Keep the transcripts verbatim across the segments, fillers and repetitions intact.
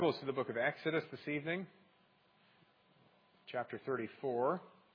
Close to the book of Exodus this evening, chapter thirty-four.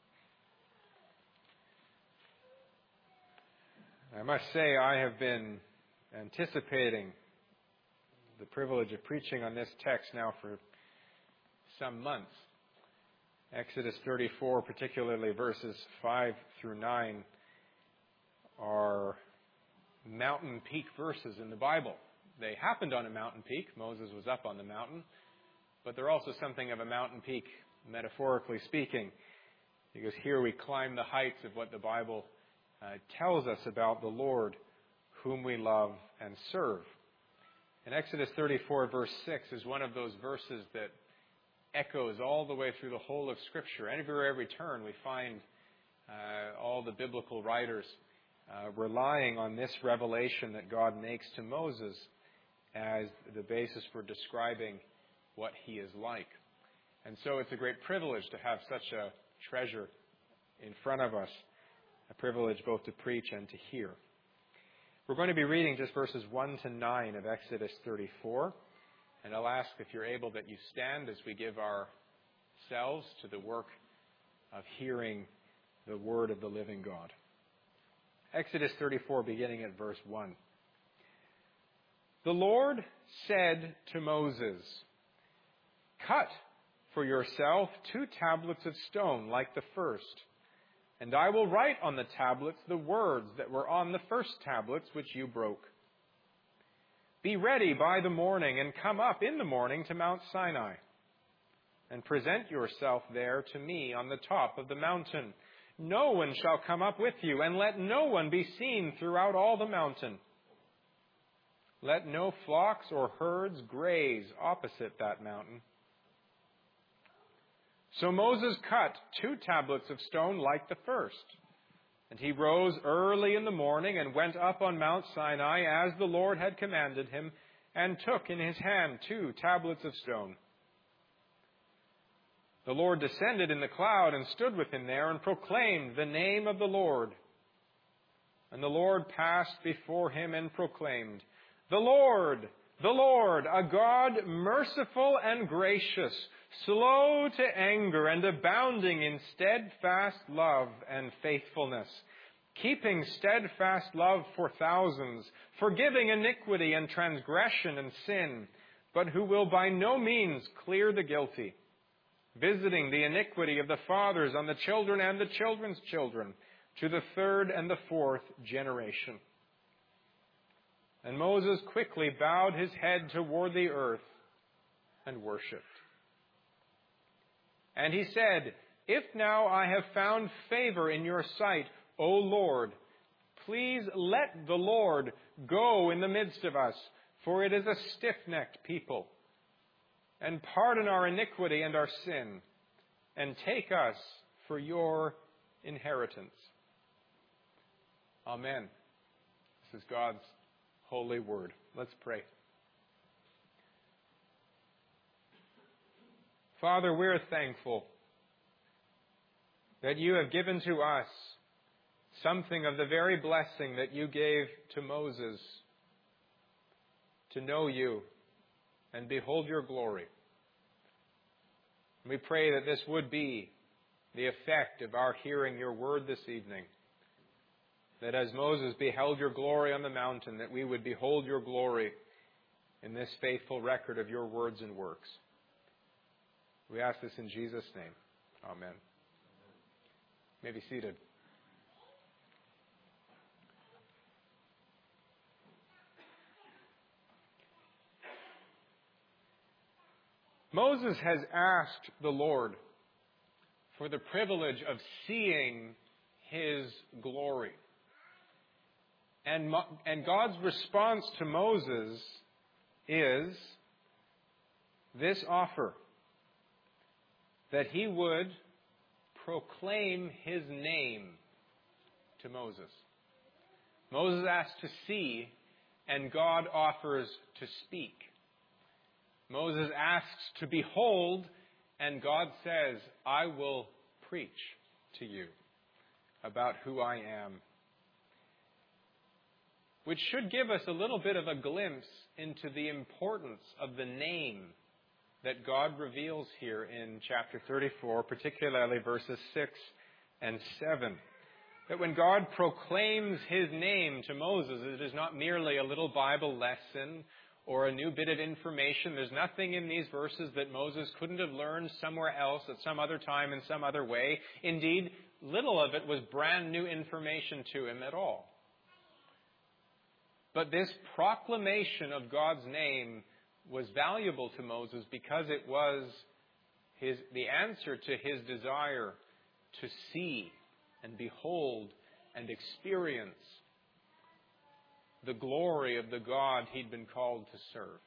I must say I have been anticipating the privilege of preaching on this text now for some months. Exodus thirty-four, particularly verses five through nine, are mountain peak verses in the Bible. They happened on a mountain peak. Moses was up on the mountain. But they're also something of a mountain peak, metaphorically speaking, because here we climb the heights of what the Bible uh, tells us about the Lord, whom we love and serve. And Exodus thirty-four, verse six, is one of those verses that echoes all the way through the whole of Scripture. Everywhere, every turn, we find uh, all the biblical writers uh, relying on this revelation that God makes to Moses as the basis for describing what he is like. And so it's a great privilege to have such a treasure in front of us, a privilege both to preach and to hear. We're going to be reading just verses one to nine of Exodus thirty-four, and I'll ask if you're able that you stand as we give ourselves to the work of hearing the word of the living God. Exodus thirty-four, beginning at verse one. The Lord said to Moses, "Cut for yourself two tablets of stone like the first, and I will write on the tablets the words that were on the first tablets which you broke. Be ready by the morning and come up in the morning to Mount Sinai, and present yourself there to me on the top of the mountain. No one shall come up with you, and let no one be seen throughout all the mountain. Let no flocks or herds graze opposite that mountain." So Moses cut two tablets of stone like the first. And he rose early in the morning and went up on Mount Sinai as the Lord had commanded him, and took in his hand two tablets of stone. The Lord descended in the cloud and stood with him there and proclaimed the name of the Lord. And the Lord passed before him and proclaimed, "The Lord, the Lord, a God merciful and gracious, slow to anger and abounding in steadfast love and faithfulness, keeping steadfast love for thousands, forgiving iniquity and transgression and sin, but who will by no means clear the guilty, visiting the iniquity of the fathers on the children and the children's children, to the third and the fourth generation." And Moses quickly bowed his head toward the earth and worshipped. And he said, "If now I have found favor in your sight, O Lord, please let the Lord go in the midst of us, for it is a stiff-necked people. And pardon our iniquity and our sin, and take us for your inheritance." Amen. This is God's holy word. Let's pray. Father, we're thankful that you have given to us something of the very blessing that you gave to Moses, to know you and behold your glory. We pray that this would be the effect of our hearing your word this evening, that as Moses beheld your glory on the mountain, that we would behold your glory in this faithful record of your words and works. We ask this in Jesus' name. Amen. You may be seated. Moses has asked the Lord for the privilege of seeing his glory. And, and God's response to Moses is this offer, that he would proclaim his name to Moses. Moses asked to see, and God offers to speak. Moses asks to behold, and God says, "I will preach to you about who I am." Which should give us a little bit of a glimpse into the importance of the name that God reveals here in chapter thirty-four, particularly verses six and seven. That when God proclaims His name to Moses, it is not merely a little Bible lesson or a new bit of information. There's nothing in these verses that Moses couldn't have learned somewhere else at some other time in some other way. Indeed, little of it was brand new information to him at all. But this proclamation of God's name was valuable to Moses because it was his, the answer to his desire to see and behold and experience the glory of the God he'd been called to serve.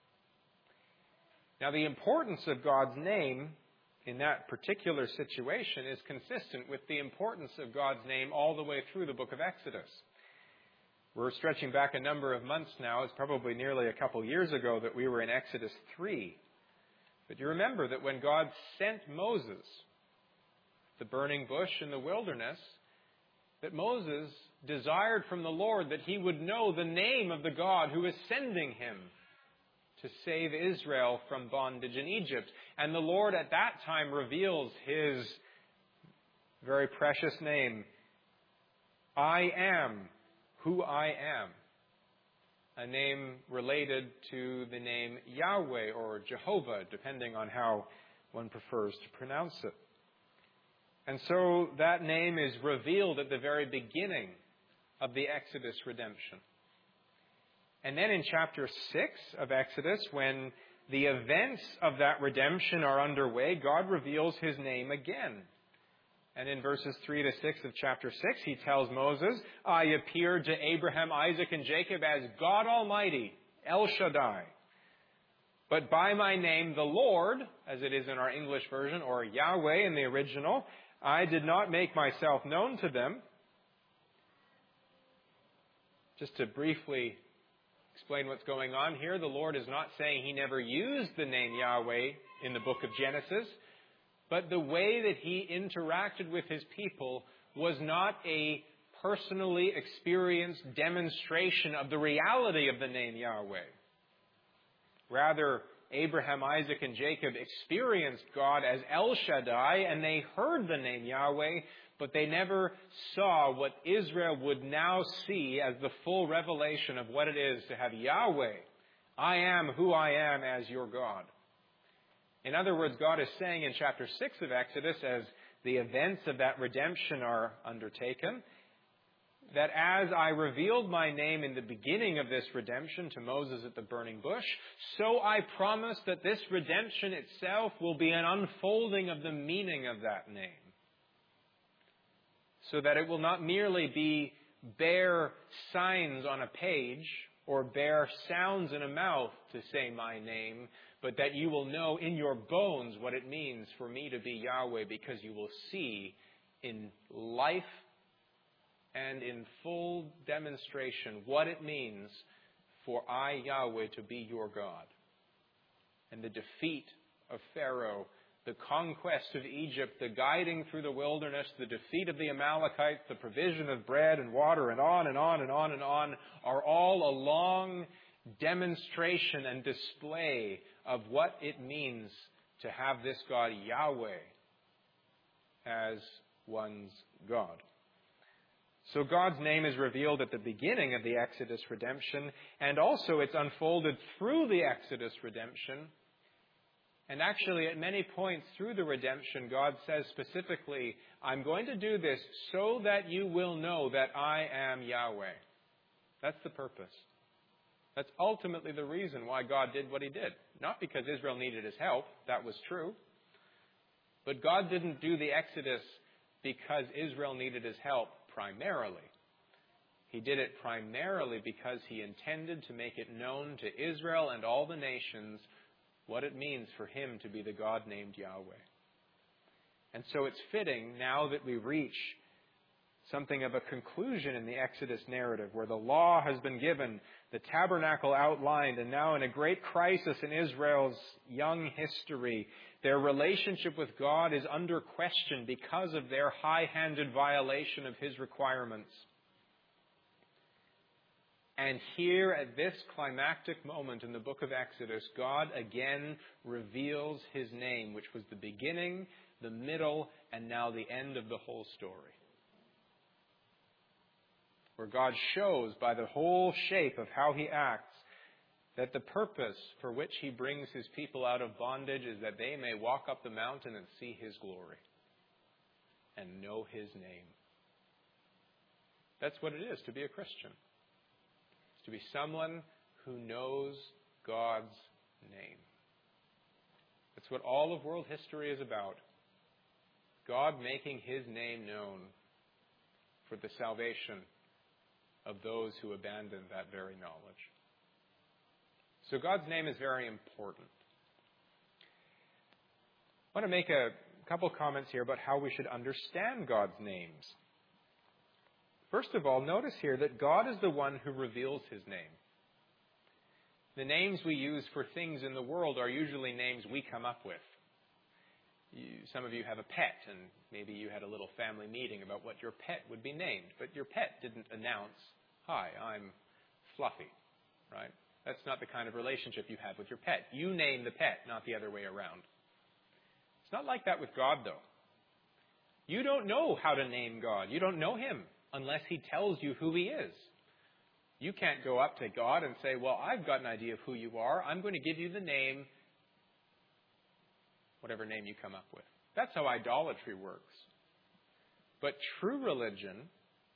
Now, the importance of God's name in that particular situation is consistent with the importance of God's name all the way through the book of Exodus. We're stretching back a number of months now. It's probably nearly a couple years ago that we were in Exodus three. But you remember that when God sent Moses, the burning bush in the wilderness, that Moses desired from the Lord that he would know the name of the God who is sending him to save Israel from bondage in Egypt. And the Lord at that time reveals His very precious name. I am who I am. A name related to the name Yahweh or Jehovah, depending on how one prefers to pronounce it. And so that name is revealed at the very beginning of the Exodus redemption. And then in chapter six of Exodus, when the events of that redemption are underway, God reveals His name again. And in verses three to six of chapter six, He tells Moses, I appeared to Abraham, Isaac, and Jacob as God Almighty, El Shaddai. But by my name, the Lord, as it is in our English version, or Yahweh in the original, I did not make myself known to them. Just to briefly explain what's going on here, the Lord is not saying He never used the name Yahweh in the book of Genesis, but the way that He interacted with His people was not a personally experienced demonstration of the reality of the name Yahweh. Rather, Abraham, Isaac, and Jacob experienced God as El Shaddai, and they heard the name Yahweh, but they never saw what Israel would now see as the full revelation of what it is to have Yahweh. I am who I am as your God. In other words, God is saying in chapter six of Exodus, as the events of that redemption are undertaken, that as I revealed my name in the beginning of this redemption to Moses at the burning bush, so I promise that this redemption itself will be an unfolding of the meaning of that name. So that it will not merely be bare signs on a page or bare sounds in a mouth to say my name, but that you will know in your bones what it means for me to be Yahweh, because you will see in life and in full demonstration what it means for I, Yahweh, to be your God. And the defeat of Pharaoh, the conquest of Egypt, the guiding through the wilderness, the defeat of the Amalekites, the provision of bread and water, and on and on and on and on, are all a long demonstration and display of what it means to have this God, Yahweh, as one's God. So God's name is revealed at the beginning of the Exodus redemption, and also it's unfolded through the Exodus redemption. And actually, at many points through the redemption, God says specifically, I'm going to do this so that you will know that I am Yahweh. That's the purpose. That's ultimately the reason why God did what He did. Not because Israel needed His help. That was true. But God didn't do the Exodus because Israel needed His help primarily. He did it primarily because He intended to make it known to Israel and all the nations what it means for Him to be the God named Yahweh. And so it's fitting, now that we reach something of a conclusion in the Exodus narrative, where the law has been given, the tabernacle outlined, and now in a great crisis in Israel's young history, their relationship with God is under question because of their high-handed violation of His requirements. And here at this climactic moment in the book of Exodus, God again reveals his name, which was the beginning, the middle, and now the end of the whole story. Where God shows by the whole shape of how he acts that the purpose for which he brings his people out of bondage is that they may walk up the mountain and see his glory and know his name. That's what it is to be a Christian. It's to be someone who knows God's name. That's what all of world history is about. God making his name known for the salvation of those who abandon that very knowledge. So God's name is very important. I want to make a couple comments here about how we should understand God's names. First of all, notice here that God is the one who reveals his name. The names we use for things in the world are usually names we come up with. You, some of you have a pet, and maybe you had a little family meeting about what your pet would be named, but your pet didn't announce, "Hi, I'm Fluffy," right? That's not the kind of relationship you have with your pet. You name the pet, not the other way around. It's not like that with God, though. You don't know how to name God. You don't know him unless he tells you who he is. You can't go up to God and say, "Well, I've got an idea of who you are. I'm going to give you the name," whatever name you come up with. That's how idolatry works. But true religion,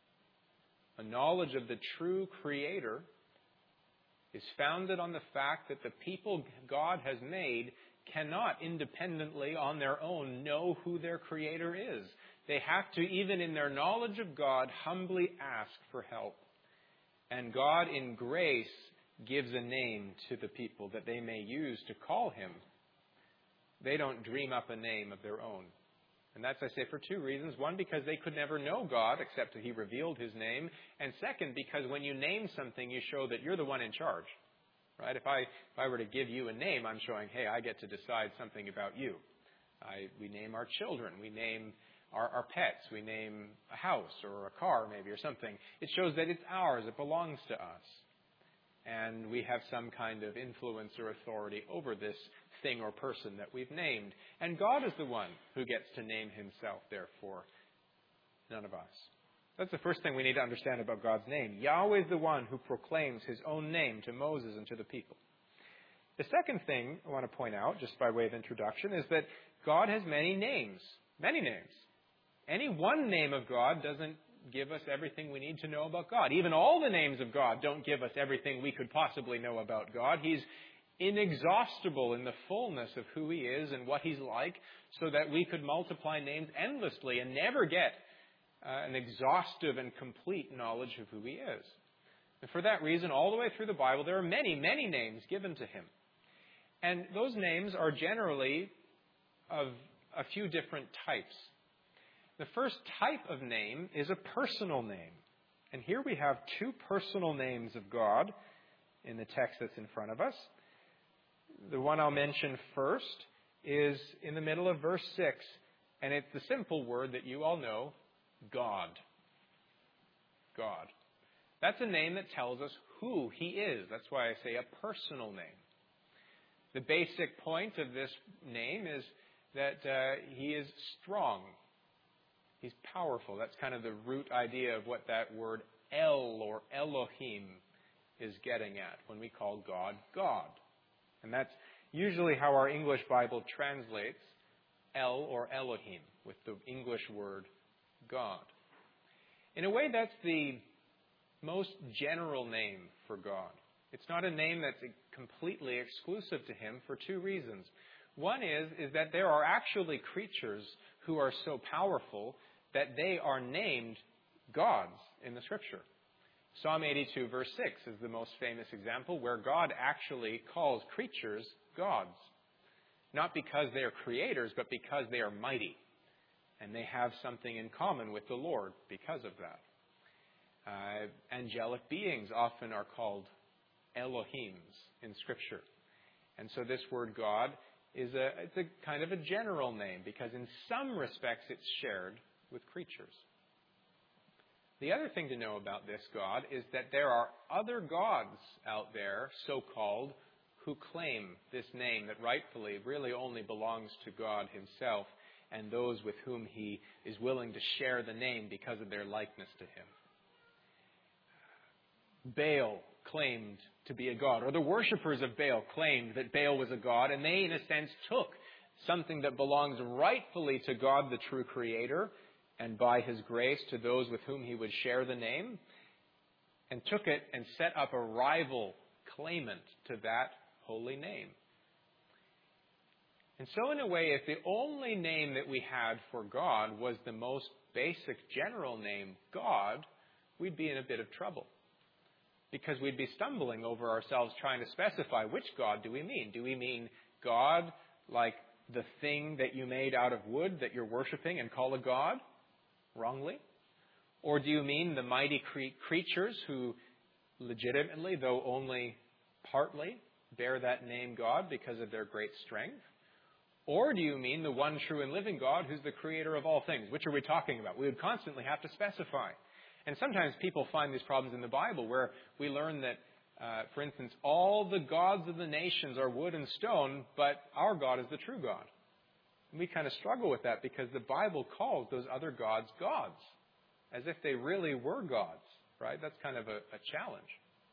a knowledge of the true Creator, is founded on the fact that the people God has made cannot independently on their own know who their Creator is. They have to, even in their knowledge of God, humbly ask for help. And God, in grace, gives a name to the people that they may use to call him. They don't dream up a name of their own. And that's, I say, for two reasons. One, because they could never know God except that he revealed his name. And second, because when you name something, you show that you're the one in charge. Right? If I if I were to give you a name, I'm showing, hey, I get to decide something about you. I, we name our children. We name our, our pets. We name a house or a car maybe or something. It shows that it's ours. It belongs to us. And we have some kind of influence or authority over this thing or person that we've named. And God is the one who gets to name himself, therefore, none of us. That's the first thing we need to understand about God's name. Yahweh is the one who proclaims his own name to Moses and to the people. The second thing I want to point out, just by way of introduction, is that God has many names. Many names. Any one name of God doesn't give us everything we need to know about God. Even all the names of God don't give us everything we could possibly know about God. He's inexhaustible in the fullness of who he is and what he's like, so that we could multiply names endlessly and never get uh, an exhaustive and complete knowledge of who he is. And for that reason, all the way through the Bible, there are many, many names given to him. And those names are generally of a few different types. The first type of name is a personal name. And here we have two personal names of God in the text that's in front of us. The one I'll mention first is in the middle of verse six, and it's the simple word that you all know, God. God. That's a name that tells us who he is. That's why I say a personal name. The basic point of this name is that uh, he is strong. He's powerful. That's kind of the root idea of what that word El or Elohim is getting at when we call God, God. And that's usually how our English Bible translates El or Elohim, with the English word God. In a way, that's the most general name for God. It's not a name that's completely exclusive to him for two reasons. One is, is that there are actually creatures who are so powerful that they are named gods in the Scripture. Psalm eighty-two, verse six is the most famous example where God actually calls creatures gods. Not because they are creators, but because they are mighty. And they have something in common with the Lord because of that. Uh, angelic beings often are called Elohims in Scripture. And so this word God is a, it's a kind of a general name because in some respects it's shared with creatures. The other thing to know about this God is that there are other gods out there, so-called, who claim this name that rightfully really only belongs to God himself and those with whom he is willing to share the name because of their likeness to him. Baal claimed to be a god, or the worshippers of Baal claimed that Baal was a god, and they, in a sense, took something that belongs rightfully to God, the true Creator, and by his grace to those with whom he would share the name, and took it and set up a rival claimant to that holy name. And so, in a way, if the only name that we had for God was the most basic general name, God, we'd be in a bit of trouble. Because we'd be stumbling over ourselves trying to specify which God do we mean. Do we mean God like the thing that you made out of wood that you're worshiping and call a God? Wrongly. Or do you mean the mighty cre- creatures who legitimately, though only partly, bear that name God because of their great strength? Or do you mean the one true and living God who's the creator of all things? Which are we talking about? We would constantly have to specify. And sometimes people find these problems in the Bible where we learn that, uh, for instance, all the gods of the nations are wood and stone, but our God is the true God. And we kind of struggle with that because the Bible calls those other gods gods, as if they really were gods, right? That's kind of a, a challenge.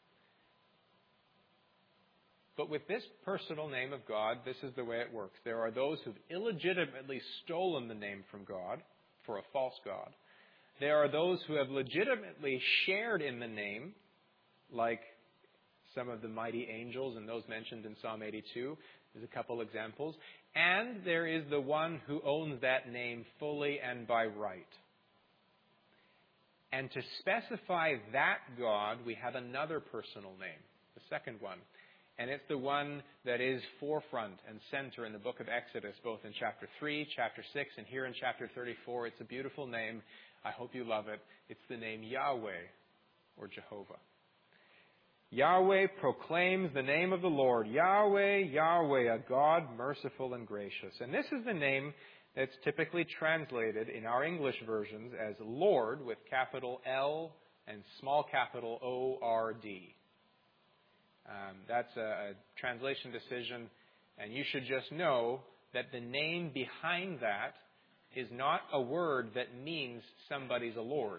But with this personal name of God, this is the way it works. There are those who've illegitimately stolen the name from God for a false God. There are those who have legitimately shared in the name, like some of the mighty angels and those mentioned in Psalm eighty-two. There's a couple examples. And there is the one who owns that name fully and by right. And to specify that God, we have another personal name, the second one. And it's the one that is forefront and center in the book of Exodus, both in chapter three, chapter six, and here in chapter thirty-four. It's a beautiful name. I hope you love it. It's the name Yahweh, or Jehovah. Yahweh proclaims the name of the Lord. Yahweh, Yahweh, a God merciful and gracious. And this is the name that's typically translated in our English versions as Lord with capital L and small capital O R D. Um, that's a, a translation decision, and you should just know that the name behind that is not a word that means somebody's a lord.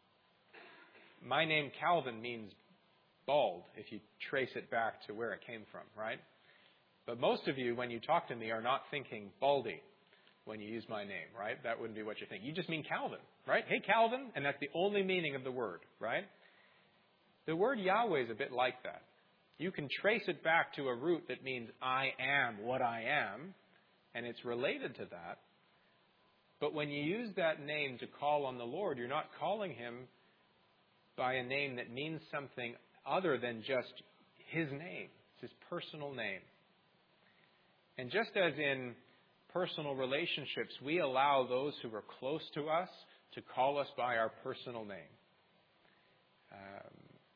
My name, Calvin, means bald, if you trace it back to where it came from, right? But most of you, when you talk to me, are not thinking Baldy when you use my name, right? That wouldn't be what you think. You just mean Calvin, right? Hey, Calvin, and that's the only meaning of the word, right? The word Yahweh is a bit like that. You can trace it back to a root that means I am what I am, and it's related to that. But when you use that name to call on the Lord, you're not calling him by a name that means something other than just his name. It's his personal name. And just as in personal relationships, we allow those who are close to us to call us by our personal name. Um,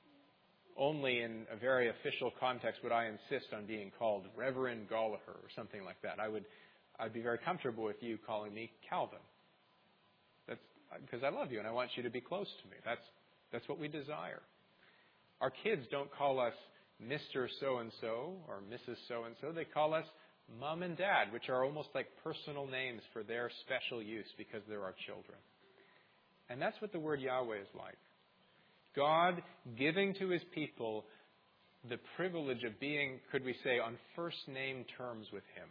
only in a very official context would I insist on being called Reverend Gallagher or something like that. I would I'd be very comfortable with you calling me Calvin. That's because I love you and I want you to be close to me. That's that's what we desire. Our kids don't call us Mister So-and-so or Missus So-and-so. They call us Mom and Dad, which are almost like personal names for their special use because they're our children. And that's what the word Yahweh is like. God giving to his people the privilege of being, could we say, on first name terms with him.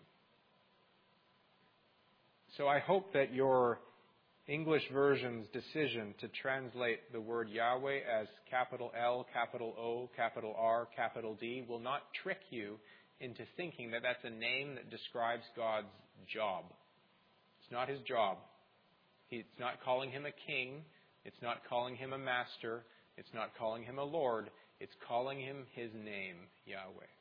So I hope that your English version's decision to translate the word Yahweh as capital L, capital O, capital R, capital D will not trick you into thinking that that's a name that describes God's job. It's not his job. It's not calling him a king. It's not calling him a master. It's not calling him a lord. It's calling him his name, Yahweh.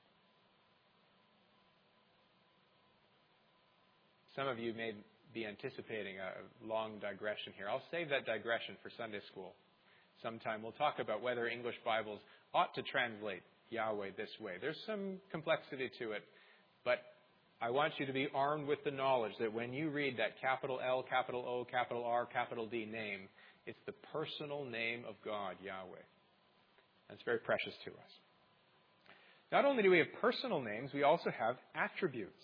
Some of you may be anticipating a long digression here. I'll save that digression for Sunday school. Sometime we'll talk about whether English Bibles ought to translate Yahweh this way. There's some complexity to it, but I want you to be armed with the knowledge that when you read that capital L, capital O, capital R, capital D name, It's the personal name of God, Yahweh. And it's very precious to us. Not only do we have personal names, we also have attributes.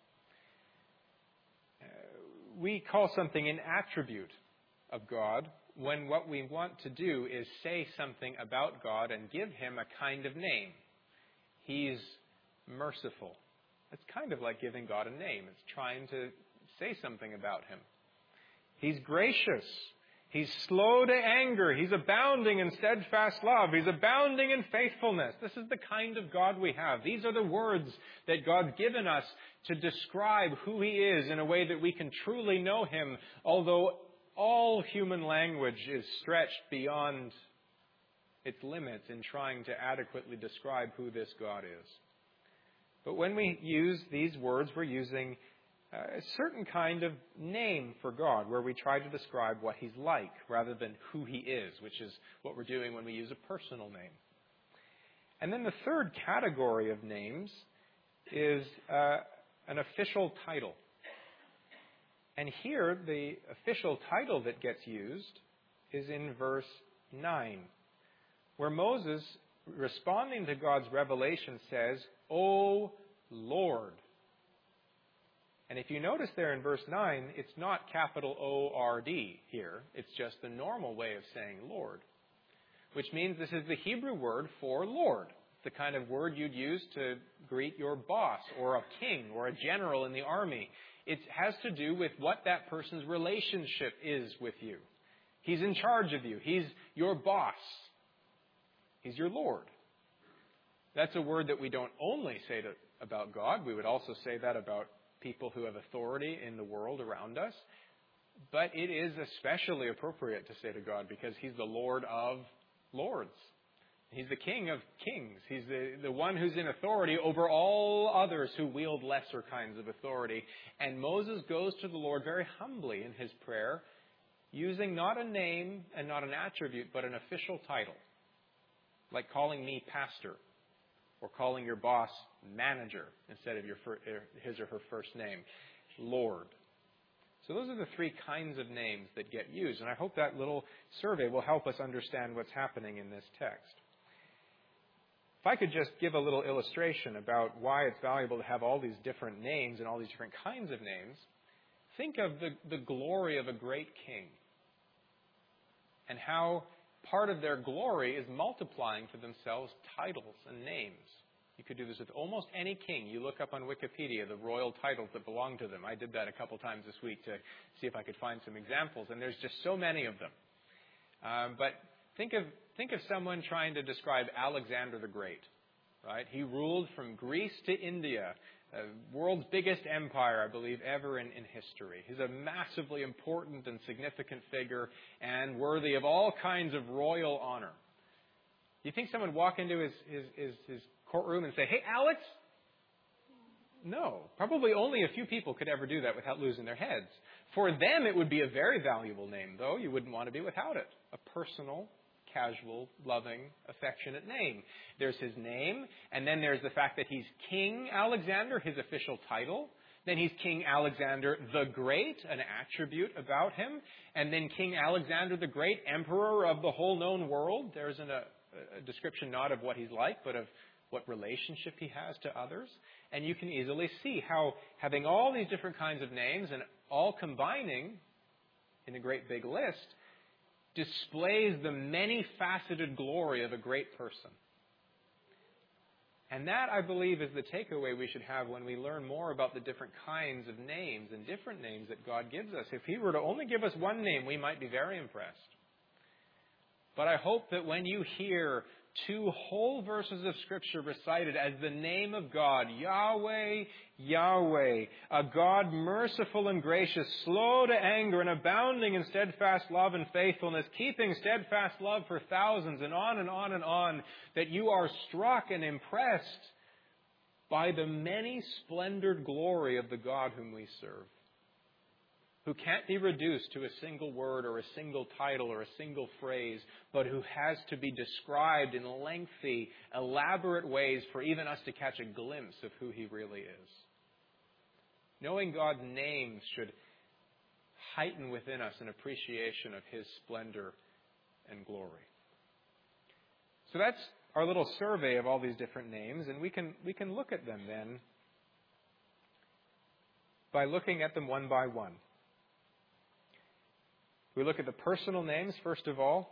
Uh, we call something an attribute of God when what we want to do is say something about God and give him a kind of name. He's merciful. It's kind of like giving God a name. It's trying to say something about him. He's gracious. He's slow to anger. He's abounding in steadfast love. He's abounding in faithfulness. This is the kind of God we have. These are the words that God's given us to describe who he is in a way that we can truly know him, although all human language is stretched beyond its limits in trying to adequately describe who this God is. But when we use these words, we're using a certain kind of name for God, where we try to describe what he's like rather than who he is, which is what we're doing when we use a personal name. And then the third category of names is uh, an official title. And here, the official title that gets used is in verse nine, where Moses, responding to God's revelation, says, "O Lord." And if you notice there in verse nine, it's not capital O R D here. It's just the normal way of saying Lord, which means this is the Hebrew word for Lord, the kind of word you'd use to greet your boss or a king or a general in the army. It has to do with what that person's relationship is with you. He's in charge of you. He's your boss. He's your Lord. That's a word that we don't only say to, about God. We would also say that about people who have authority in the world around us. But it is especially appropriate to say to God because he's the Lord of lords. He's the King of kings. He's the, the one who's in authority over all others who wield lesser kinds of authority. And Moses goes to the Lord very humbly in his prayer, using not a name and not an attribute, but an official title, like calling me pastor, or calling your boss manager instead of your his or her first name, Lord. So those are the three kinds of names that get used. And I hope that little survey will help us understand what's happening in this text. If I could just give a little illustration about why it's valuable to have all these different names and all these different kinds of names, think of the, the glory of a great king and how part of their glory is multiplying for themselves titles and names. You could do this with almost any king. You look up on Wikipedia the royal titles that belong to them. I did that a couple times this week to see if I could find some examples, and there's just so many of them. Um, but think of think of someone trying to describe Alexander the Great, right? He ruled from Greece to India, the world's biggest empire, I believe, ever in, in history. He's a massively important and significant figure and worthy of all kinds of royal honor. You think someone would walk into his, his, his, his courtroom and say, "Hey, Alex"? No. Probably only a few people could ever do that without losing their heads. For them, it would be a very valuable name, though. You wouldn't want to be without it. A personal, casual, loving, affectionate name. There's his name, and then there's the fact that he's King Alexander, his official title. Then he's King Alexander the Great, an attribute about him. And then King Alexander the Great, emperor of the whole known world. There's an, a, a description not of what he's like, but of what relationship he has to others. And you can easily see how having all these different kinds of names and all combining in a great big list displays the many-faceted glory of a great person. And that, I believe, is the takeaway we should have when we learn more about the different kinds of names and different names that God gives us. If he were to only give us one name, we might be very impressed. But I hope that when you hear two whole verses of Scripture recited as the name of God, Yahweh, Yahweh, a God merciful and gracious, slow to anger and abounding in steadfast love and faithfulness, keeping steadfast love for thousands, and on and on and on, that you are struck and impressed by the many splendored glory of the God whom we serve, who can't be reduced to a single word or a single title or a single phrase, but who has to be described in lengthy, elaborate ways for even us to catch a glimpse of who he really is. Knowing God's names should heighten within us an appreciation of His splendor and glory. So that's our little survey of all these different names, and we can we can look at them then by looking at them one by one. We look at the personal names first of all.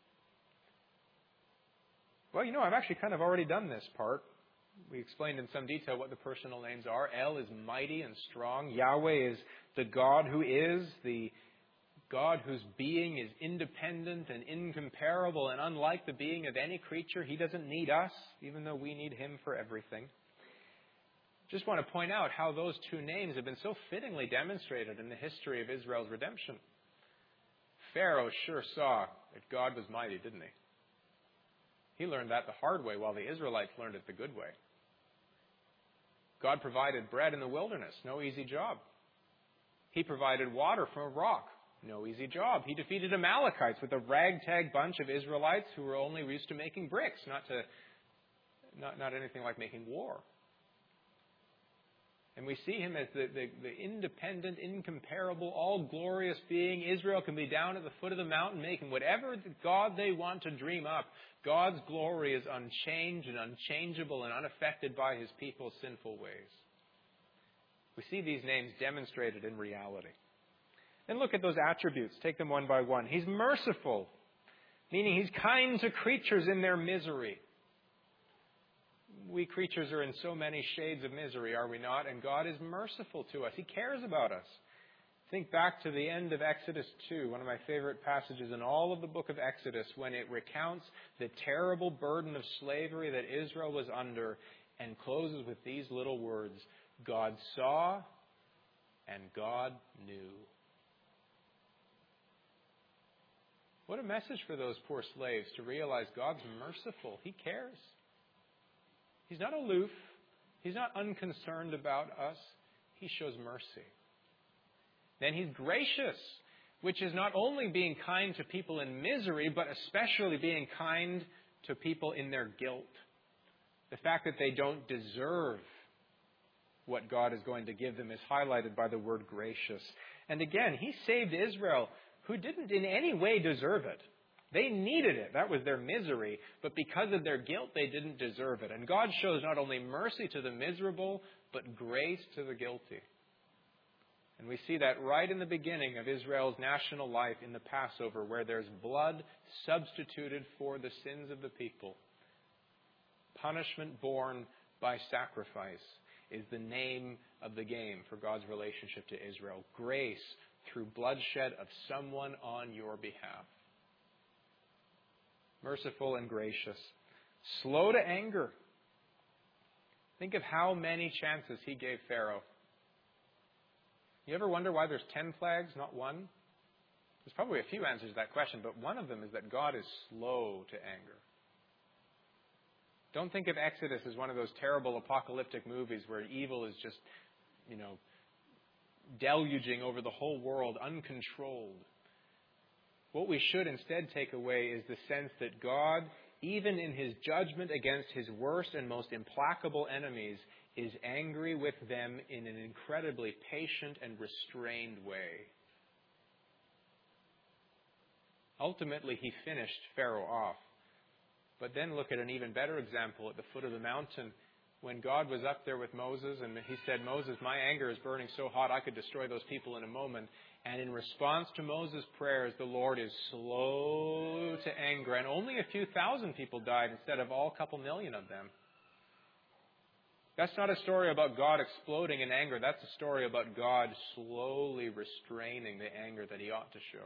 Well, you know, I've actually kind of already done this part. We explained in some detail what the personal names are. El is mighty and strong. Yahweh is the God who is, the God whose being is independent and incomparable and unlike the being of any creature. He doesn't need us, even though we need Him for everything. Just want to point out how those two names have been so fittingly demonstrated in the history of Israel's redemption. Pharaoh sure saw that God was mighty, didn't he? He learned that the hard way, while the Israelites learned it the good way. God provided bread in the wilderness. No easy job. He provided water from a rock. No easy job. He defeated Amalekites with a ragtag bunch of Israelites who were only used to making bricks, not to, not, not anything like making war. And we see Him as the, the, the independent, incomparable, all-glorious being. Israel can be down at the foot of the mountain making whatever God they want to dream up. God's glory is unchanged and unchangeable and unaffected by His people's sinful ways. We see these names demonstrated in reality. Then look at those attributes. Take them one by one. He's merciful, meaning He's kind to creatures in their misery. We creatures are in so many shades of misery, are we not? And God is merciful to us. He cares about us. Think back to the end of Exodus two, one of my favorite passages in all of the book of Exodus, when it recounts the terrible burden of slavery that Israel was under and closes with these little words, God saw and God knew. What a message for those poor slaves to realize God's merciful. He cares. He's not aloof. He's not unconcerned about us. He shows mercy. Then He's gracious, which is not only being kind to people in misery, but especially being kind to people in their guilt. The fact that they don't deserve what God is going to give them is highlighted by the word gracious. And again, He saved Israel, who didn't in any way deserve it. They needed it. That was their misery. But because of their guilt, they didn't deserve it. And God shows not only mercy to the miserable, but grace to the guilty. And we see that right in the beginning of Israel's national life in the Passover, where there's blood substituted for the sins of the people. Punishment borne by sacrifice is the name of the game for God's relationship to Israel. Grace through bloodshed of someone on your behalf. Merciful and gracious. Slow to anger. Think of how many chances He gave Pharaoh. You ever wonder why there's ten plagues, not one? There's probably a few answers to that question, but one of them is that God is slow to anger. Don't think of Exodus as one of those terrible apocalyptic movies where evil is just, you know, deluging over the whole world, uncontrolled. What we should instead take away is the sense that God, even in His judgment against His worst and most implacable enemies, is angry with them in an incredibly patient and restrained way. Ultimately, He finished Pharaoh off. But then look at an even better example at the foot of the mountain when God was up there with Moses and He said, Moses, my anger is burning so hot I could destroy those people in a moment. And in response to Moses' prayers, the Lord is slow to anger. And only a few thousand people died instead of all couple million of them. That's not a story about God exploding in anger. That's a story about God slowly restraining the anger that He ought to show.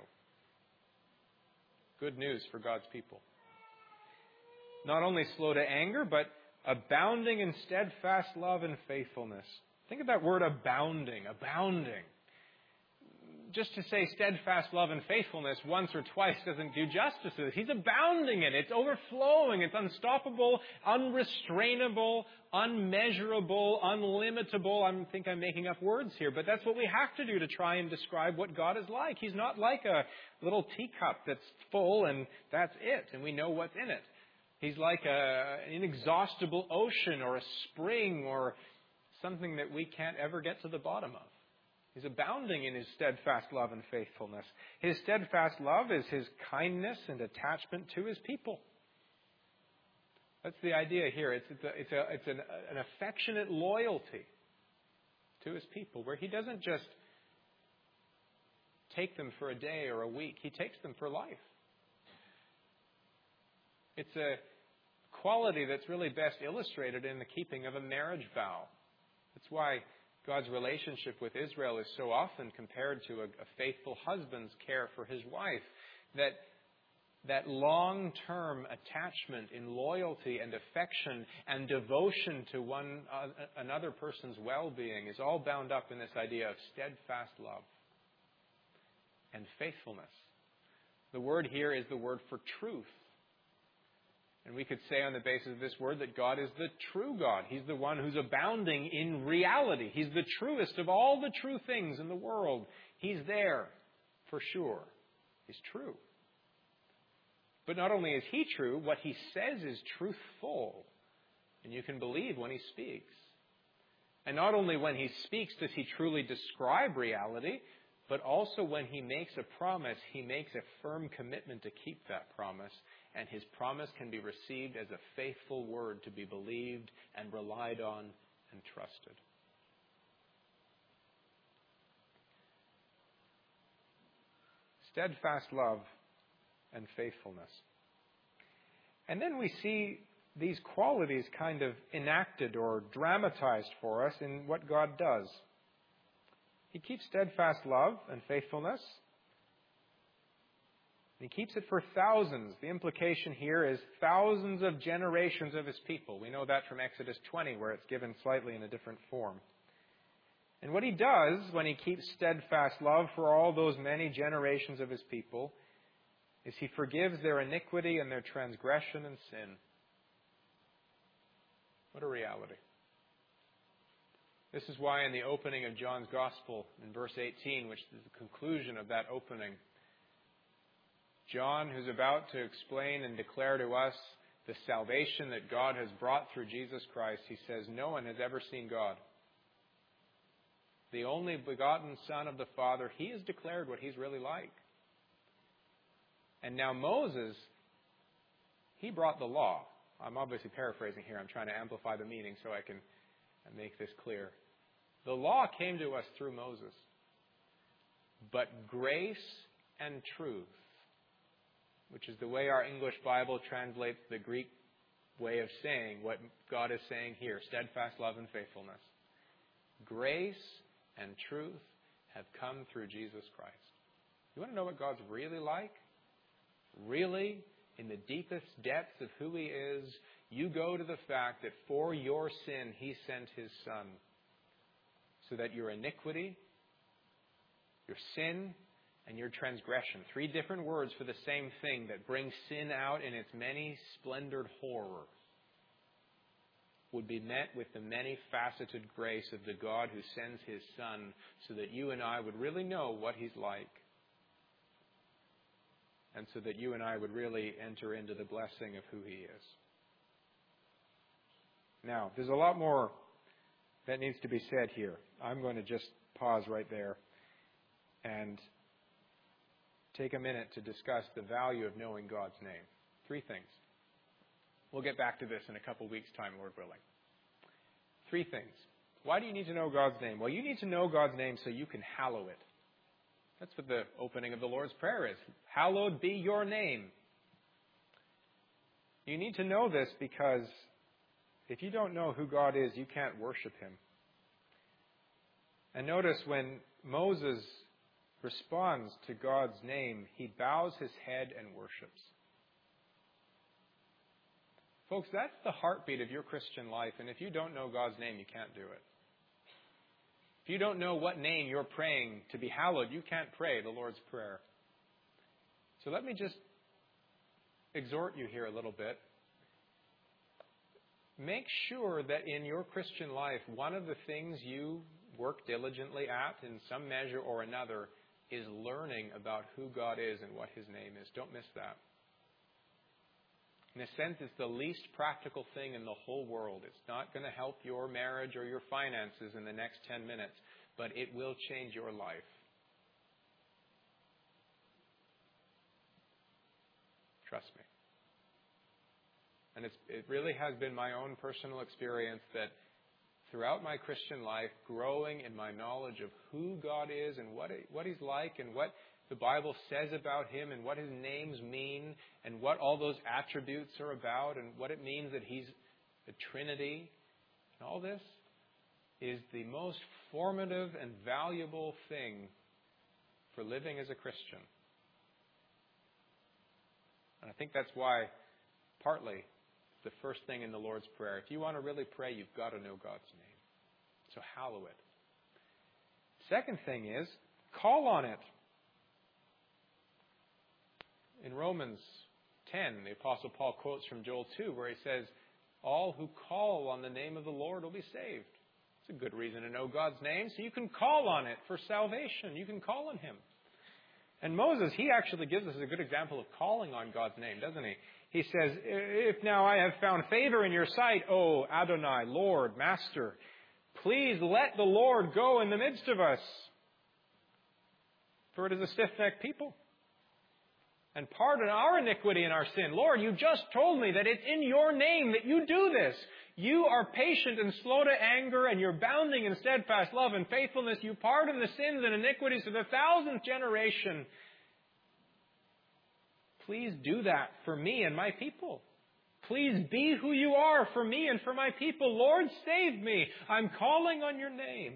Good news for God's people. Not only slow to anger, but abounding in steadfast love and faithfulness. Think of that word abounding, abounding. Just to say steadfast love and faithfulness once or twice doesn't do justice to it. He's abounding in it. It's overflowing. It's unstoppable, unrestrainable, unmeasurable, unlimitable. I think I'm making up words here, but that's what we have to do to try and describe what God is like. He's not like a little teacup that's full and that's it, and we know what's in it. He's like a, an inexhaustible ocean or a spring or something that we can't ever get to the bottom of. He's abounding in his steadfast love and faithfulness. His steadfast love is his kindness and attachment to his people. That's the idea here. It's, it's, a, it's, a, it's an, an affectionate loyalty to his people, where he doesn't just take them for a day or a week. He takes them for life. It's a quality that's really best illustrated in the keeping of a marriage vow. That's why God's relationship with Israel is so often compared to a, a faithful husband's care for his wife. That That long-term attachment in loyalty and affection and devotion to one uh, another person's well-being is all bound up in this idea of steadfast love and faithfulness. The word here is the word for truth. And we could say on the basis of this word that God is the true God. He's the one who's abounding in reality. He's the truest of all the true things in the world. He's there for sure. He's true. But not only is he true, what he says is truthful. And you can believe when he speaks. And not only when he speaks does he truly describe reality, but also when he makes a promise, he makes a firm commitment to keep that promise. And his promise can be received as a faithful word to be believed and relied on and trusted. Steadfast love and faithfulness. And then we see these qualities kind of enacted or dramatized for us in what God does. He keeps steadfast love and faithfulness. He keeps it for thousands. The implication here is thousands of generations of his people. We know that from Exodus twenty, where it's given slightly in a different form. And what he does when he keeps steadfast love for all those many generations of his people is he forgives their iniquity and their transgression and sin. What a reality. This is why in the opening of John's Gospel, in verse eighteen, which is the conclusion of that opening, John, who's about to explain and declare to us the salvation that God has brought through Jesus Christ, he says, no one has ever seen God. The only begotten Son of the Father, he has declared what he's really like. And now Moses, he brought the law. I'm obviously paraphrasing here. I'm trying to amplify the meaning so I can make this clear. The law came to us through Moses. But grace and truth, which is the way our English Bible translates the Greek way of saying what God is saying here, steadfast love and faithfulness. Grace and truth have come through Jesus Christ. You want to know what God's really like? Really, in the deepest depths of who he is, you go to the fact that for your sin, he sent his Son, so that your iniquity, your sin, and your transgression, three different words for the same thing that bring sin out in its many splendored horror, would be met with the many-faceted grace of the God who sends his Son, so that you and I would really know what he's like. And so that you and I would really enter into the blessing of who he is. Now, there's a lot more that needs to be said here. I'm going to just pause right there and take a minute to discuss the value of knowing God's name. Three things. We'll get back to this in a couple weeks' time, Lord willing. Three things. Why do you need to know God's name? Well, you need to know God's name so you can hallow it. That's what the opening of the Lord's Prayer is. Hallowed be your name. You need to know this because if you don't know who God is, you can't worship him. And notice when Moses responds to God's name, he bows his head and worships. Folks, that's the heartbeat of your Christian life, and if you don't know God's name, you can't do it. If you don't know what name you're praying to be hallowed, you can't pray the Lord's Prayer. So let me just exhort you here a little bit. Make sure that in your Christian life, one of the things you work diligently at in some measure or another is learning about who God is and what his name is. Don't miss that. In a sense, it's the least practical thing in the whole world. It's not going to help your marriage or your finances in the next ten minutes. but it will change your life. Trust me. And it's, it really has been my own personal experience that throughout my Christian life, growing in my knowledge of who God is and what it, what He's like and what the Bible says about Him and what His names mean and what all those attributes are about and what it means that He's the Trinity and all this is the most formative and valuable thing for living as a Christian. And I think that's why, partly, the first thing in the Lord's Prayer. If you want to really pray, you've got to know God's name. So hallow it. Second thing is, call on it. In Romans ten, the Apostle Paul quotes from Joel two, where he says, all who call on the name of the Lord will be saved. It's a good reason to know God's name, so you can call on it for salvation. You can call on Him. And Moses, he actually gives us a good example of calling on God's name, doesn't he? He says, if now I have found favor in your sight, O Adonai, Lord, Master, please let the Lord go in the midst of us. For it is a stiff-necked people. And pardon our iniquity and our sin. Lord, you just told me that it's in your name that you do this. You are patient and slow to anger, and you're bounding in steadfast love and faithfulness. You pardon the sins and iniquities to the thousandth generation. Please do that for me and my people. Please be who you are for me and for my people. Lord, save me. I'm calling on your name.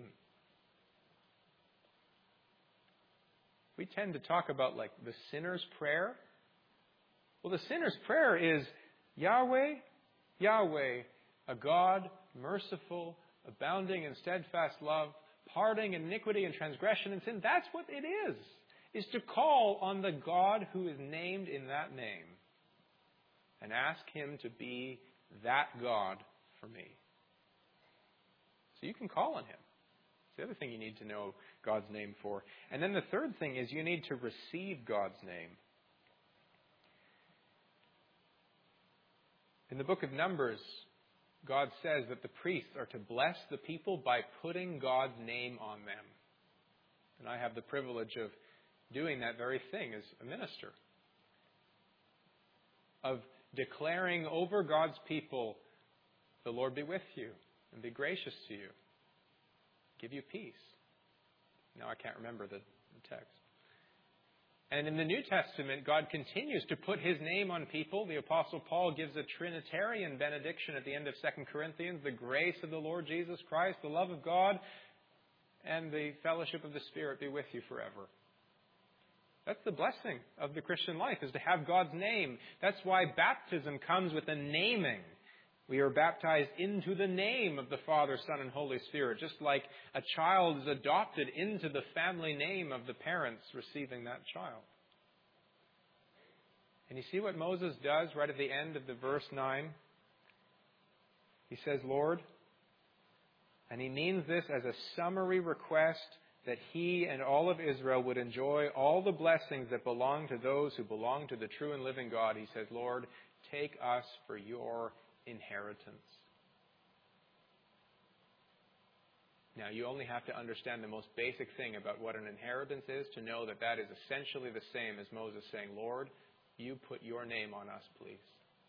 We tend to talk about like the sinner's prayer. Well, the sinner's prayer is Yahweh, Yahweh, a God merciful, abounding in steadfast love, pardoning iniquity and transgression and sin. That's what it is. Is to call on the God who is named in that name and ask Him to be that God for me. So you can call on Him. It's the other thing you need to know God's name for. And then the third thing is you need to receive God's name. In the book of Numbers, God says that the priests are to bless the people by putting God's name on them. And I have the privilege of doing that very thing as a minister. Of declaring over God's people, the Lord be with you and be gracious to you. Give you peace. Now I can't remember the, the text. And in the New Testament, God continues to put His name on people. The Apostle Paul gives a Trinitarian benediction at the end of Second Corinthians. The grace of the Lord Jesus Christ, the love of God, and the fellowship of the Spirit be with you forever. That's the blessing of the Christian life, is to have God's name. That's why baptism comes with a naming. We are baptized into the name of the Father, Son, and Holy Spirit, just like a child is adopted into the family name of the parents receiving that child. And you see what Moses does right at the end of the verse nine? He says, Lord, and he means this as a summary request that he and all of Israel would enjoy all the blessings that belong to those who belong to the true and living God. He says, Lord, take us for your inheritance. Now, you only have to understand the most basic thing about what an inheritance is to know that that is essentially the same as Moses saying, Lord, you put your name on us, please.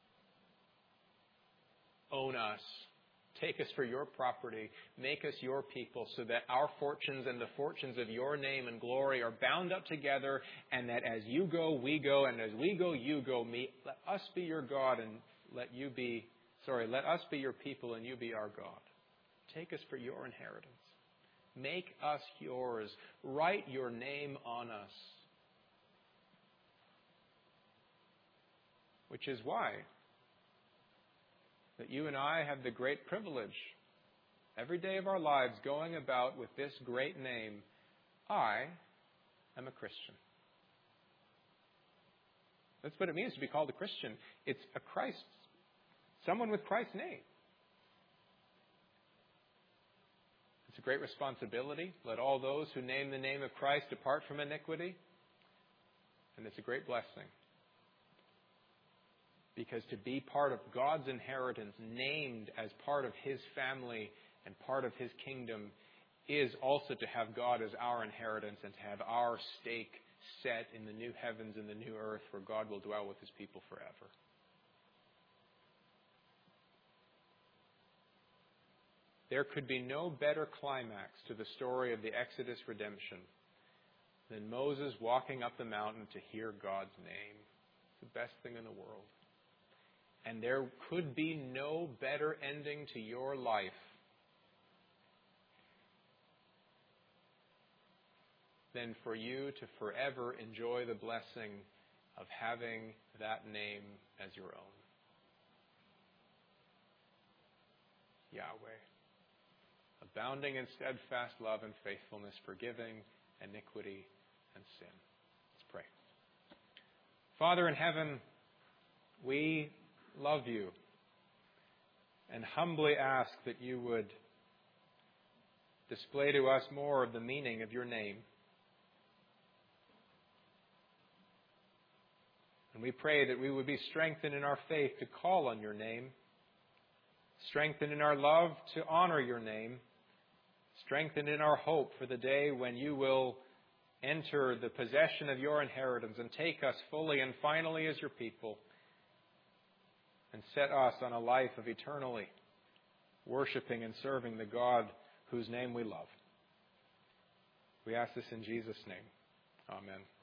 Own us. Take us for your property. Make us your people so that our fortunes and the fortunes of your name and glory are bound up together, and that as you go, we go, and as we go, you go. Me. Let us be your God and let you be, sorry, let us be your people and you be our God. Take us for your inheritance. Make us yours. Write your name on us. Which is why that you and I have the great privilege every day of our lives going about with this great name. I am a Christian. That's what it means to be called a Christian. It's a Christ, someone with Christ's name. It's a great responsibility. Let all those who name the name of Christ depart from iniquity. And it's a great blessing. Because to be part of God's inheritance, named as part of His family and part of His kingdom, is also to have God as our inheritance and to have our stake set in the new heavens and the new earth where God will dwell with his people forever. There could be no better climax to the story of the Exodus redemption than Moses walking up the mountain to hear God's name. It's the best thing in the world. And there could be no better ending to your life than for you to forever enjoy the blessing of having that name as your own. Yahweh. Abounding in steadfast love and faithfulness, forgiving iniquity and sin. Let's pray. Father in heaven, we love you and humbly ask that you would display to us more of the meaning of your name. And we pray that we would be strengthened in our faith to call on your name, strengthened in our love to honor your name, strengthened in our hope for the day when you will enter the possession of your inheritance and take us fully and finally as your people and set us on a life of eternally worshiping and serving the God whose name we love. We ask this in Jesus' name. Amen.